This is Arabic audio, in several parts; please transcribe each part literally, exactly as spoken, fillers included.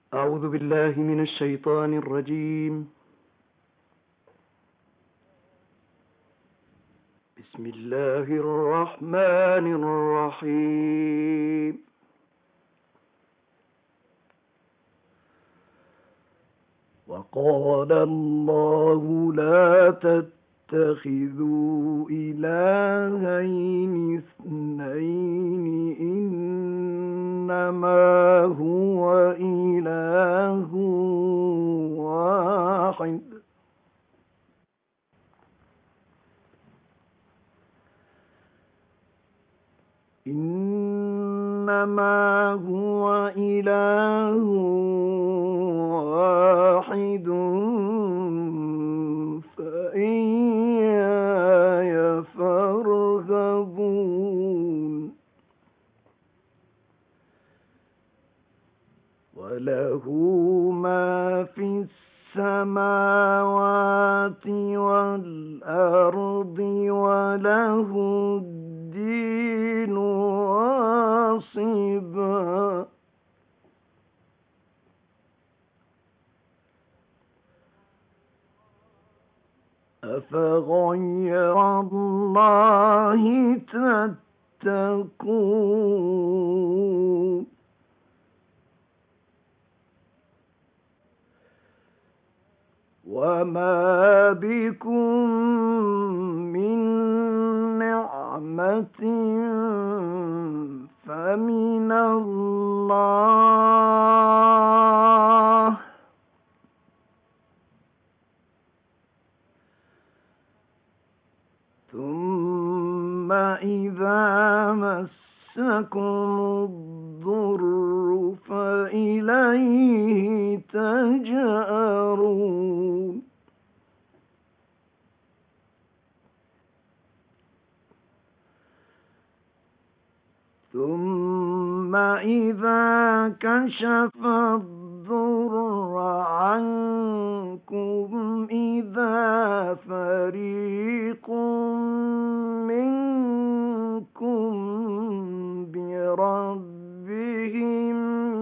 أعوذ بالله من الشيطان الرجيم. بسم الله الرحمن الرحيم. وقال الله لا تتخذوا إلهين اثنين إنما هو إله واحد إنما هو إله واحد فإياي فارهبون. وله ما في السماوات والأرض وله الدين واصبا. أفغير الله تتقون. وما بكم من نعمة فمن الله ثم إذا مسكم الضر فإليه تجأرون. ثم إذا كشف الضر عنكم إذا فريق منكم بربهم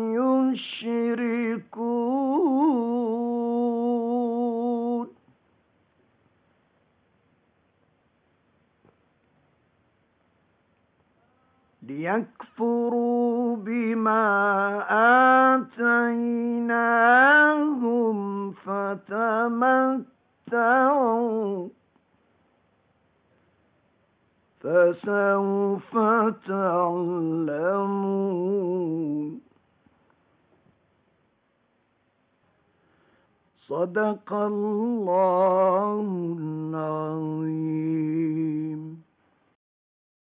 يشركون. ليكفروا بما آتيناهم فتمتعوا فسوف تعلمون. صدق الله العظيم.